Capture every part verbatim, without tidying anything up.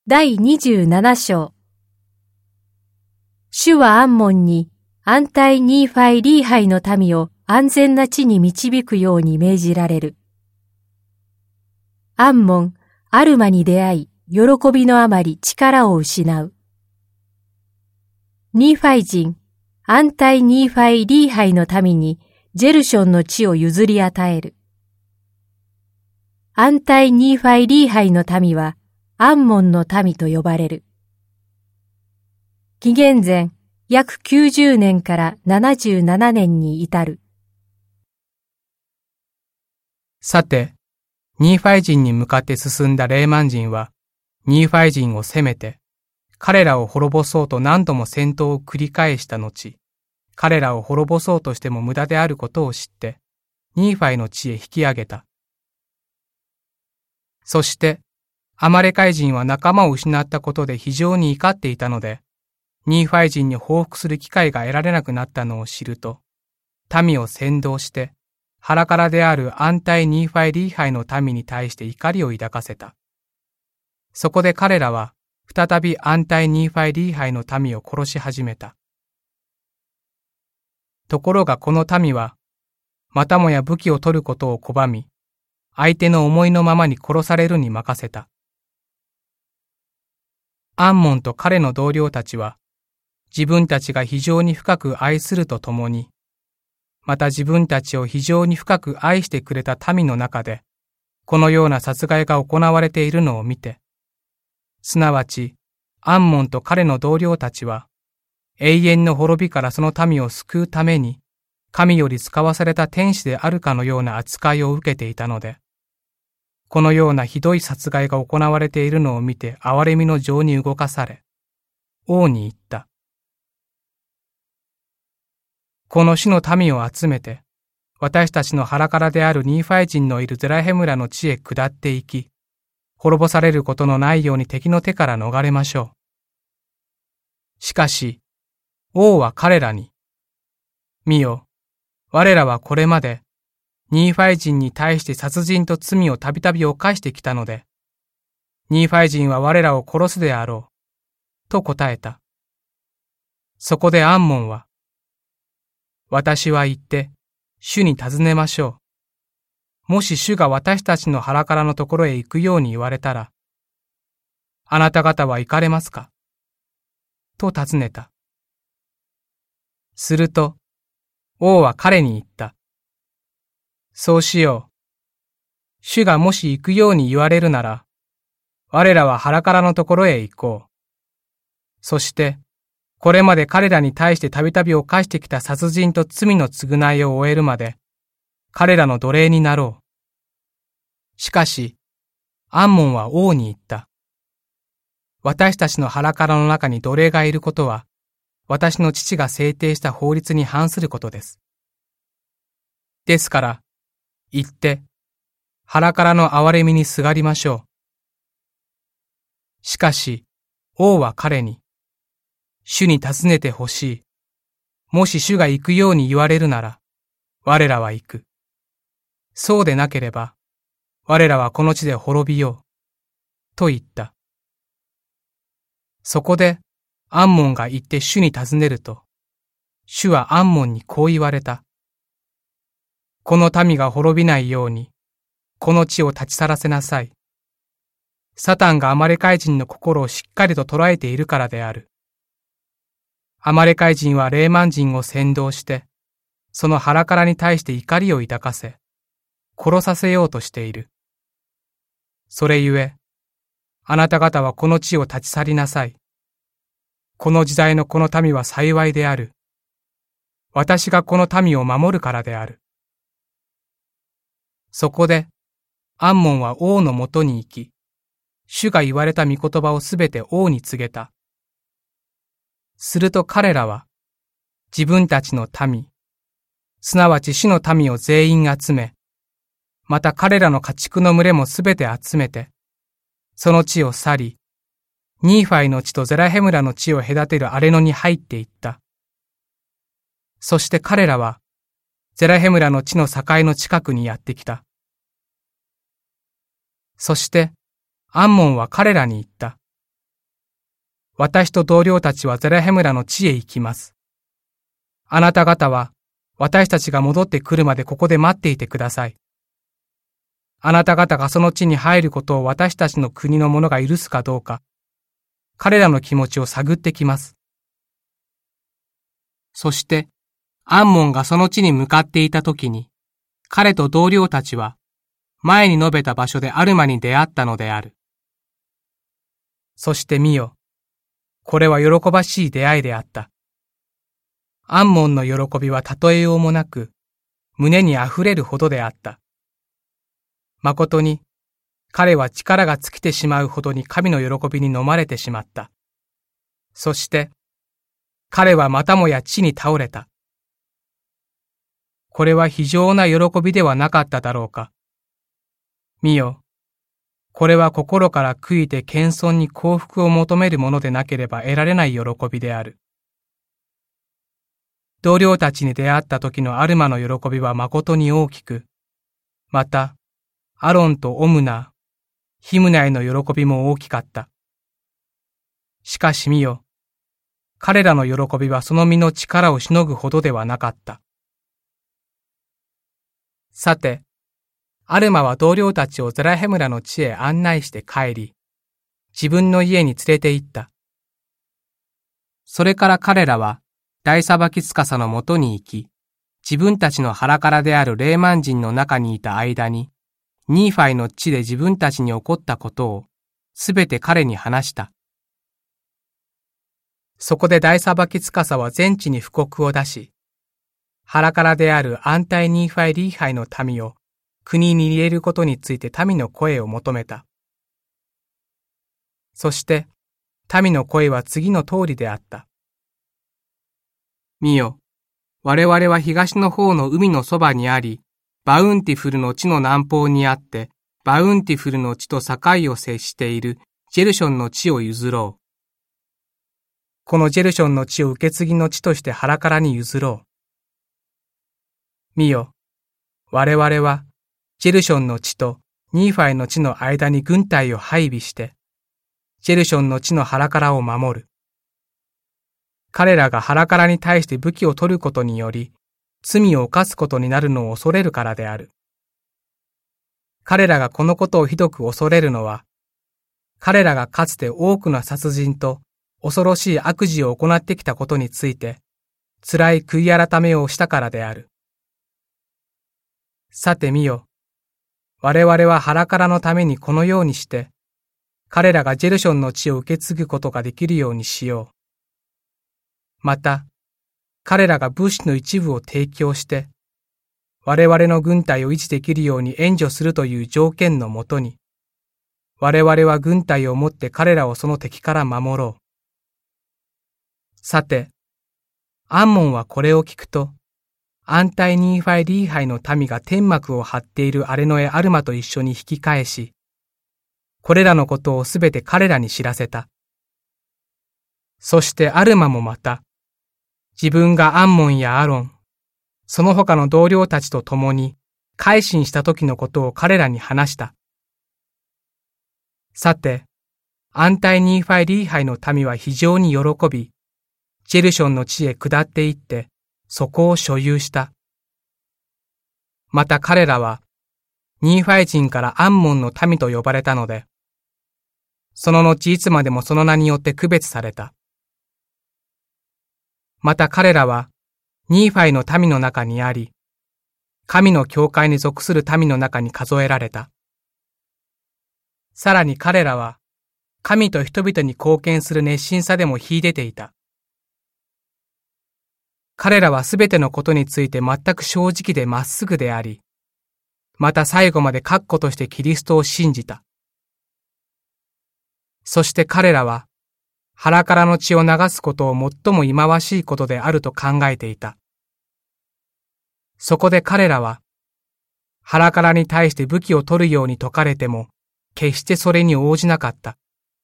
第にじゅうなな章。主はアンモンにアンタイ・ニーファイ・リーハイの民を安全な地に導くように命じられる。アンモン、アルマに出会い、喜びのあまり力を失う。ニーファイ人、アンタイ・ニーファイ・リーハイの民にジェルションの地を譲り与える。アンタイ・ニーファイ・リーハイの民はアンモンの民と呼ばれる。紀元前約きゅうじゅうねんからななじゅうななねんに至る。 さて、ニーファイ人に向かって進んだレーマン人は、ニーファイ人を攻めて、彼らを滅ぼそうと何度も戦闘を繰り返した後、彼らを滅ぼそうとしても無駄であることを知って、ニーファイの地へ引き上げた。そして、アマレカイ人は仲間を失ったことで非常に怒っていたので、ニーファイ人に報復する機会が得られなくなったのを知ると、民を扇動して、腹からであるアンタイ・ニーファイ・リーハイの民に対して怒りを抱かせた。そこで彼らは、再びアンタイ・ニーファイ・リーハイの民を殺し始めた。ところがこの民は、またもや武器を取ることを拒み、相手の思いのままに殺されるに任せた。アンモンと彼の同僚たちは、自分たちが非常に深く愛するとともに、また自分たちを非常に深く愛してくれた民の中で、このような殺害が行われているのを見て、すなわち、アンモンと彼の同僚たちは、永遠の滅びからその民を救うために、神より使わされた天使であるかのような扱いを受けていたので、このようなひどい殺害が行われているのを見て憐れみの情に動かされ、王に言った。この主の民を集めて、私たちの腹からであるニーファイ人のいるゼラヘムラの地へ下っていき、滅ぼされることのないように敵の手から逃れましょう。しかし、王は彼らに、見よ、我らはこれまで、ニーファイ人に対して殺人と罪をたびたび犯してきたので、ニーファイ人は我らを殺すであろう、と答えた。そこでアンモンは、私は言って、主に尋ねましょう。もし主が私たちの腹からのところへ行くように言われたら、あなた方は行かれますかと尋ねた。すると、王は彼に言った。そうしよう。主がもし行くように言われるなら、我らは腹からのところへ行こう。そして、これまで彼らに対してたびたび犯してきた殺人と罪の償いを終えるまで、彼らの奴隷になろう。しかし、アンモンは王に言った。私たちの腹からの中に奴隷がいることは、私の父が制定した法律に反することです。ですから、言って、腹からの憐れみにすがりましょう。しかし、王は彼に、主に尋ねてほしい。もし主が行くように言われるなら、我らは行く。そうでなければ、我らはこの地で滅びよう。と言った。そこで、アンモンが行って主に尋ねると、主はアンモンにこう言われた。この民が滅びないように、この地を立ち去らせなさい。サタンがアマレカイ人の心をしっかりと捉えているからである。アマレカイ人はレーマン人を扇動して、その腹からに対して怒りを抱かせ、殺させようとしている。それゆえ、あなた方はこの地を立ち去りなさい。この時代のこの民は幸いである。私がこの民を守るからである。そこで、アンモンは王のもとに行き、主が言われた御言葉をすべて王に告げた。すると彼らは、自分たちの民、すなわち主の民を全員集め、また彼らの家畜の群れもすべて集めて、その地を去り、ニーファイの地とゼラヘムラの地を隔てる荒れ野に入っていった。そして彼らは、ゼラヘムラの地の境の近くにやってきた。そして、アンモンは彼らに言った。 私と同僚たちはゼラヘムラの地へ行きます。あなた方は私たちが戻ってくるまでここで待っていてください。あなた方がその地に入ることを私たちの国の者が許すかどうか、彼らの気持ちを探ってきます。そして、アンモンがその地に向かっていたときに、彼と同僚たちは、前に述べた場所でアルマに出会ったのである。そして見よ、これは喜ばしい出会いであった。アンモンの喜びは例えようもなく、胸にあふれるほどであった。誠に、彼は力が尽きてしまうほどに神の喜びに飲まれてしまった。そして、彼はまたもや地に倒れた。これは非常な喜びではなかっただろうか。見よ、これは心から悔いて謙遜に幸福を求めるものでなければ得られない喜びである。同僚たちに出会った時のアルマの喜びは誠に大きく、また、アロンとオムナー、ヒムナイの喜びも大きかった。しかし見よ、彼らの喜びはその身の力をしのぐほどではなかった。さて、アルマは同僚たちをゼラヘムラの地へ案内して帰り、自分の家に連れて行った。それから彼らは大裁き司のもとに行き、自分たちの腹からであるレーマン人の中にいた間に、ニーファイの地で自分たちに起こったことをすべて彼に話した。そこで大裁き司は全地に布告を出し、腹からであるアンタイニーファイリーハイの民を国に入れることについて民の声を求めた。そして、民の声は次の通りであった。見よ、我々は東の方の海のそばにあり、バウンティフルの地の南方にあって、バウンティフルの地と境を接しているジェルションの地を譲ろう。このジェルションの地を受け継ぎの地として腹からに譲ろう。見よ、我々は、ジェルションの地とニーファイの地の間に軍隊を配備して、ジェルションの地の腹からを守る。彼らが腹からに対して武器を取ることにより、罪を犯すことになるのを恐れるからである。彼らがこのことをひどく恐れるのは、彼らがかつて多くの殺人と恐ろしい悪事を行ってきたことについて、辛い悔い改めをしたからである。さて見よ、我々は腹からのためにこのようにして、彼らがジェルションの地を受け継ぐことができるようにしよう。また、彼らが物資の一部を提供して、我々の軍隊を維持できるように援助するという条件のもとに、我々は軍隊をもって彼らをその敵から守ろう。さて、アンモンはこれを聞くと、アンタイニーファイリーハイの民が天幕を張っている荒れ野へアルマと一緒に引き返し、これらのことをすべて彼らに知らせた。そしてアルマもまた、自分がアンモンやアロン、その他の同僚たちと共に改心した時のことを彼らに話した。さて、アンタイニーファイリーハイの民は非常に喜び、ジェルションの地へ下って行って、そこを所有した。また彼らは、ニーファイ人からアンモンの民と呼ばれたので、その後いつまでもその名によって区別された。また彼らは、ニーファイの民の中にあり、神の教会に属する民の中に数えられた。さらに彼らは、神と人々に貢献する熱心さでも秀でていた。彼らはすべてのことについて全く正直でまっすぐであり、また最後まで確固としてキリストを信じた。そして彼らは、腹からの血を流すことを最も忌まわしいことであると考えていた。そこで彼らは、腹からに対して武器を取るように説かれても、決してそれに応じなかった。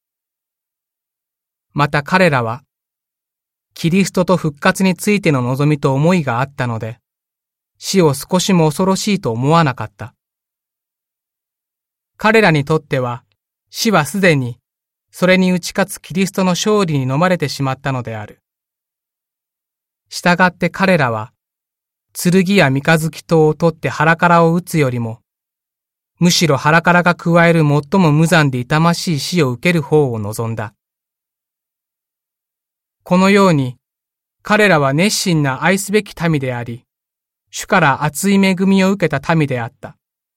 また彼らは、キリストと復活についての望みと思いがあったので、死を少しも恐ろしいと思わなかった。彼らにとっては、死はすでにそれに打ち勝つキリストの勝利に飲まれてしまったのである。したがって彼らは、剣や三日月刀を取って腹からを撃つよりも、むしろ腹からが加える最も無残で痛ましい死を受ける方を望んだ。このように、彼らは熱心な愛すべき民であり、主から厚い恵みを受けた民であった。